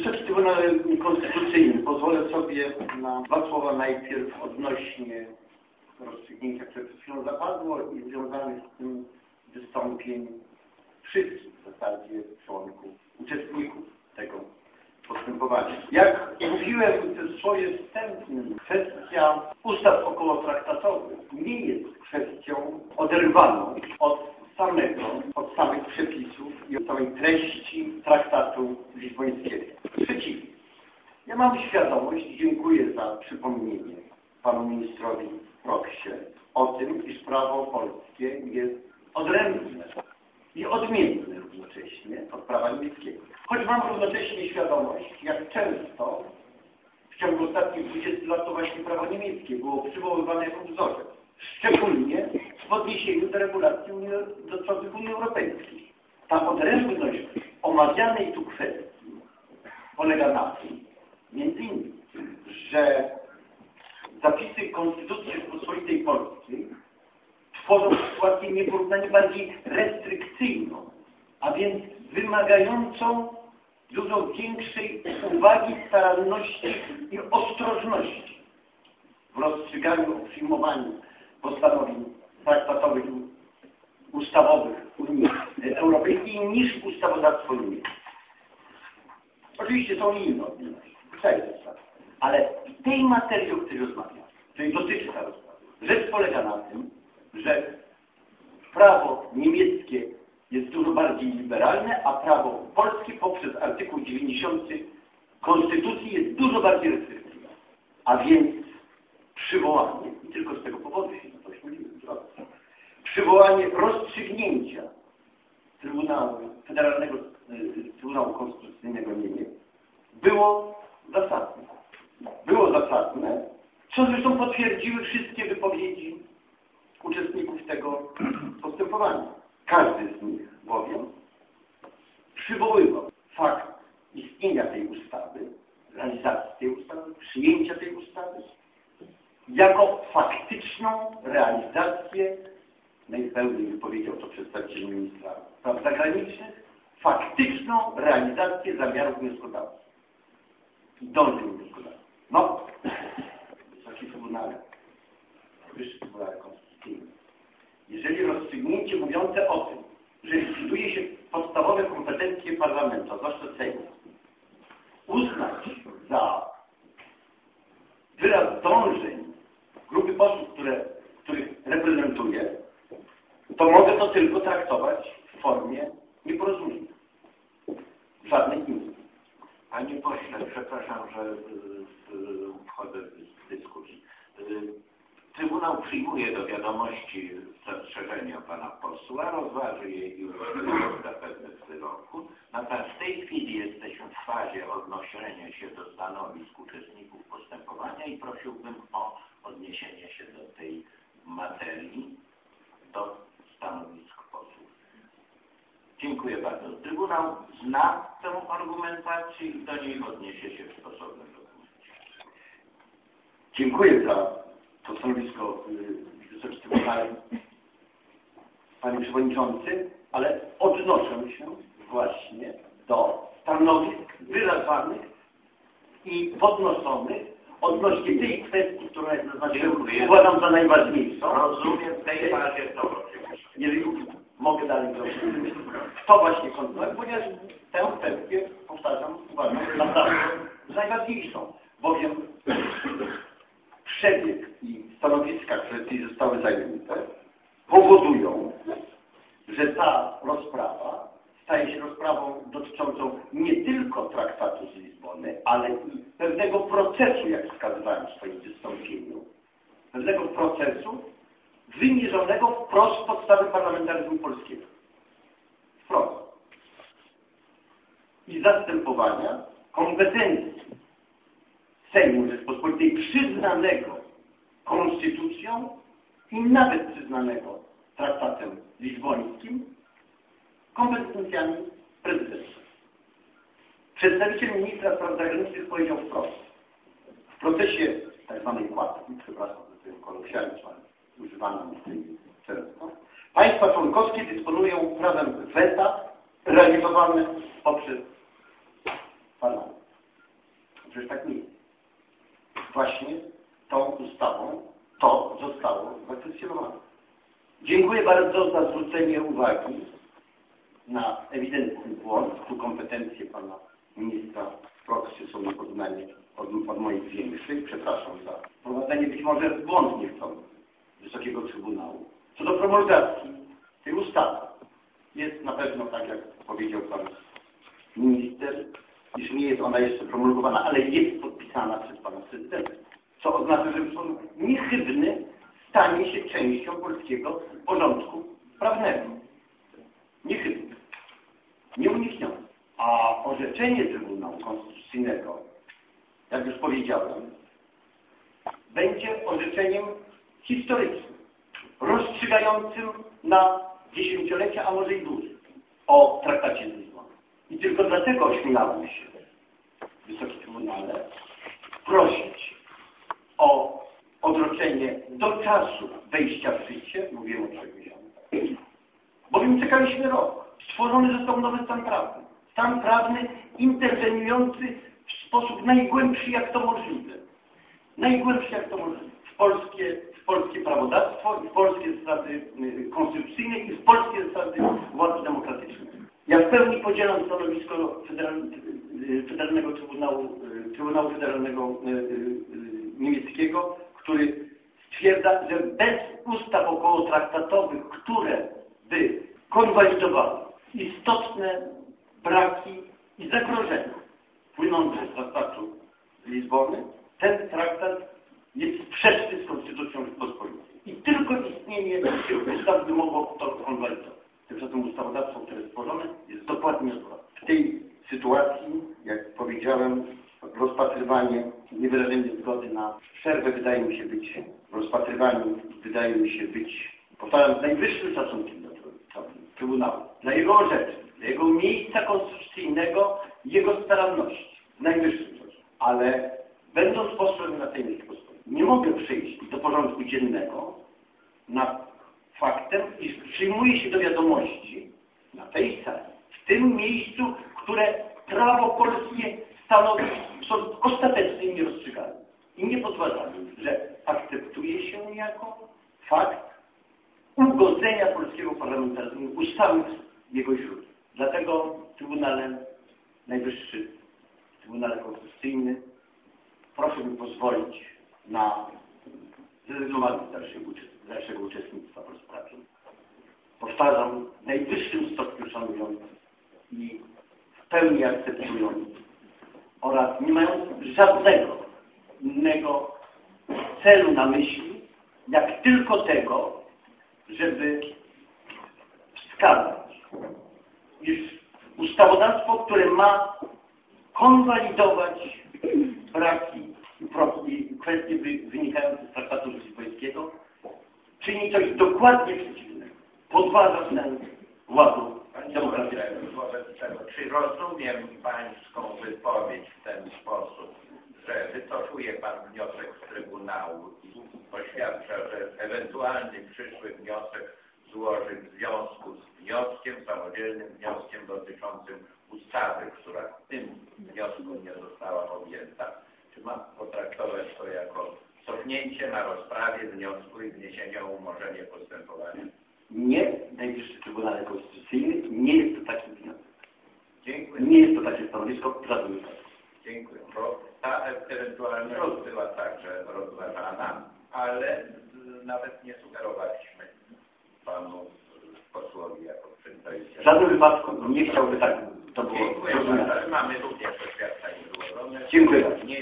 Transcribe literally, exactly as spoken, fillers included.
Wysoki Trybunał Konstytucyjny, pozwolę sobie na dwa słowa najpierw odnośnie rozstrzygnięcia, które przed chwilą zapadło i związanych z tym wystąpień wszystkich w zasadzie członków, uczestników tego postępowania. Jak mówiłem w swoje wstępnym, kwestia ustaw okołotraktatowych nie jest kwestią oderwaną od samego, od samych przepisów i od samej treści traktatu lizbońskiego. Przeciwnie. Ja mam świadomość, dziękuję za przypomnienie panu ministrowi Proksie o tym, iż prawo polskie jest odrębne i odmienne równocześnie od prawa niemieckiego. Choć mam równocześnie świadomość, jak często w ciągu ostatnich dwudziestu lat to właśnie prawo niemieckie było przywoływane jako wzorzec. Szczególnie w odniesieniu do regulacji dotyczących Unii Europejskiej. Ta odrębność omawianej tu kwestii polega na tym, między innymi, że zapisy Konstytucji Rzeczypospolitej Polskiej tworzą sytuację nieporównanie bardziej restrykcyjną, a więc wymagającą dużo większej uwagi, staranności i ostrożności w rozstrzyganiu, o przyjmowaniu postanowień traktatowych i ustawowych Unii Europejskiej niż ustawodawstwo niemieckie. Oczywiście są inne odmienności, ale w tej materii, o której rozmawiam, której dotyczy ta rozprawa, rzecz polega na tym, że prawo niemieckie jest dużo bardziej liberalne, a prawo polskie poprzez artykuł dziewięćdziesiąty Konstytucji jest dużo bardziej restrykcyjne. A więc przywołanie, i tylko z tego powodu się na to ośmieliłem, przywołanie rozstrzygnięcia Trybunału Federalnego Trybunału Konstytucyjnego Niemiec było zasadne. Było zasadne, co zresztą potwierdziły wszystkie wypowiedzi uczestników tego postępowania. Każdy z nich bowiem przywoływał fakt istnienia tej ustawy, realizacji tej ustawy, przyjęcia tej ustawy jako faktyczną realizację, najpełniej wypowiedział to przedstawiciel ministra spraw zagranicznych, faktyczną realizację zamiarów wnioskodawców i dążeń wnioskodawców. No, Wysoki Trybunale, Wyższy Trybunał Konstytucyjny, jeżeli rozstrzygnięcie mówiące o tym, że likwiduje się podstawowe kompetencje parlamentu, a zwłaszcza Sejmu, uznać za wyraz dążeń grupy posłów, które, których reprezentuję, to mogę to tylko traktować w formie nieporozumienia. Żadnej innej. Panie pośle, przepraszam, że wchodzę w dyskusję. Trybunał przyjmuje do wiadomości zastrzeżenia pana posła, rozważy je i rozwiąże zapewne w wyroku. Natomiast w tej chwili jesteśmy w fazie odnoszenia się do stanowisk uczestników postępowania i prosiłbym o odniesienie się do tej materii, do stanowisk posłów. Dziękuję bardzo. Trybunał zna tę argumentację i do niej odniesie się w stosownym dokumencie. Dziękuję za to stanowisko Wysoki Trybunale, Panie Przewodniczący, ale odnoszę się właśnie do stanowisk wyrażanych i podnoszonych odnośnie tej kwestii, która jest naznaczona, uważam za najważniejszą. Rozumiem w tej fazie to oczywiście. Jeżeli mogę dalej zrobić, to właśnie kontynuować, ponieważ tę kwestię, powtarzam, uważam naprawdę za najważniejszą, bowiem przebieg i stanowiska, które tutaj zostały zajęte, powodują, że ta rozprawa staje się rozprawą dotyczącą nie tylko traktatu z Lizbony, ale i pewnego procesu, jak wskazywałem w swoim wystąpieniu, pewnego procesu wymierzonego wprost w podstawy parlamentaryzmu polskiego. Wprost. I zastępowania kompetencji Sejmu Rzeczypospolitej przyznanego konstytucją i nawet przyznanego traktatem lizbońskim kompetencjami prezydenta. Przedstawiciel ministra spraw zagranicznych powiedział wprost. W procesie tak zwanej kładki, przepraszam, że ten kolokwializm używany często, państwa członkowskie dysponują prawem weta realizowanym poprzez parlament. Przecież tak nie jest. Właśnie tą ustawą to zostało zakwestionowane. Dziękuję bardzo za zwrócenie uwagi na ewidentny błąd. Tu kompetencje pana ministra Proksy są na poznanie od, od moich większych. Przepraszam za prowadzenie być może błądnie w to Wysokiego Trybunału. Co do promulgacji tej ustawy, jest na pewno tak, jak powiedział pan minister, iż nie jest ona jeszcze promulgowana, ale jest podpisana przez pana prezydenta. Co oznacza, że on niechybny stanie się częścią polskiego porządku prawnego. Niechybny. Nieunikniony. A orzeczenie Trybunału Konstytucyjnego, jak już powiedziałem, będzie orzeczeniem historycznym, rozstrzygającym na dziesięciolecia, a może i dłużej, o traktacie z Lizbony. I tylko dlatego ośmielałem się, Wysoki Trybunale, prosić o odroczenie do czasu wejścia w życie, mówiłem o trzech miesiącach, bowiem czekaliśmy rok. Stworzony został nowy stan prawny. Stan prawny interweniujący w sposób najgłębszy, jak to możliwe. Najgłębszy, jak to możliwe. W polskie, w polskie prawodawstwo, w polskie zasady konstytucyjne i w polskie zasady władzy demokratycznej. Ja w pełni podzielam stanowisko Federalnego Trybunału, Trybunału Federalnego niemieckiego, który stwierdza, że bez ustaw okołotraktatowych, które by konwalidowały istotne braki i zagrożenia płynące z traktatu z Lizbony, ten traktat jest sprzeczny z Konstytucją Rzeczypospolitej. I tylko istnienie tych ustaw by mogło to konwalidować. Tymczasem ustawodawstwo, które jest stworzone, jest dokładnie odwrotne. W tej sytuacji, jak powiedziałem, rozpatrywanie, niewyrażenie zgody na przerwę wydaje mi się być, rozpatrywanie wydaje mi się być, powtarzam, z najwyższym szacunkiem dla Trybunału, dla jego orzeczeń, dla jego miejsca konstytucyjnego i jego staranności. Z najwyższym szacunkiem. Ale będąc posłem na tej Rzeczypospolitej, nie mogę przyjść do porządku dziennego nad faktem, iż przyjmuje się do wiadomości na tej sali, w tym miejscu, które prawo polskie stanowi w sposób ostateczny i nierozstrzygany. I nie podważamy, że akceptuje się jako fakt ugodzenia polskiego parlamentaryzmu u samych jego źródeł. Dlatego Trybunale Najwyższy, Trybunale Konstytucyjny, proszę mi pozwolić na zrezygnowanie z dalszego, dalszego uczestnictwa w rozprawie. Powtarzam, w najwyższym stopniu szanując i w pełni akceptując oraz nie mając żadnego innego celu na myśli, jak tylko tego, żeby wskazać, iż ustawodawstwo, które ma konwalidować braki i kwestie wynikające z traktatu lizbońskiego, czyni coś dokładnie przeciwnego. Podważa sens ładu demokratycznego. Wobec tego, czy rozumiem pańską wypowiedź w ten sposób, że wycofuje pan wniosek z Trybunału i oświadcza, że ewentualny przyszły wniosek złoży w związku z wnioskiem, samodzielnym wnioskiem dotyczącym ustawy, która w tym wniosku nie została objęta? Czy mam potraktować to jako cofnięcie na rozprawie wniosku i wniesienie o umorzenie postępowania? Nie, Najwyższy Trybunale Konstytucyjny, nie jest to taki wniosek. Dziękuję. Nie jest to takie stanowisko w żadnym wypadku. Dziękuję. Bo ta ewentualność była także rozważana, ale nawet nie sugerowaliśmy panu posłowi jako przedstawicielowi. W żadnym wypadku nie chciałby tak to było. Dziękuję bardzo, ale mamy również oświadczenie złożone. Dziękuję bardzo. Nie